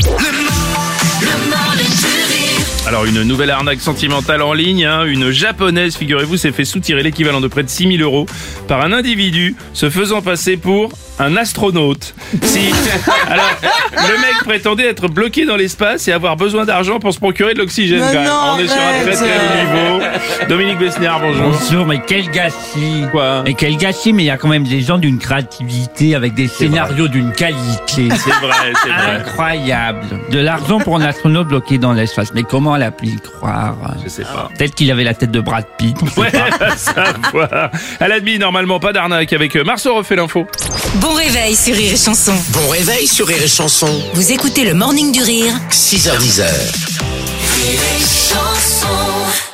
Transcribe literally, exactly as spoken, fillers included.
Alors une nouvelle arnaque sentimentale en ligne, hein. Une japonaise, figurez-vous, s'est fait soutirer l'équivalent de près de six mille euros par un individu se faisant passer pour un astronaute. Si, alors, le mec prétendait être bloqué dans l'espace et avoir besoin d'argent pour se procurer de l'oxygène. Mais quand même. non, On est sur un très très haut niveau. Dominique Besnéard, bonjour. Bonjour, mais quel gâchis. Quoi? Mais quel gâchis, mais il y a quand même des gens d'une créativité avec des scénarios d'une qualité. C'est vrai, c'est vrai. Incroyable. De l'argent pour un astronaute bloqué dans l'espace. Mais comment elle a pu y croire? Je sais pas. Peut-être qu'il avait la tête de Brad Pitt. On sait Ouais, pas. à savoir. Elle admis normalement pas d'arnaque avec Marceau refait l'info. Bon réveil sur Rire et Chanson. Bon réveil sur Rire et Chanson. Vous écoutez le Morning du Rire. six heures dix. Rire et Chanson.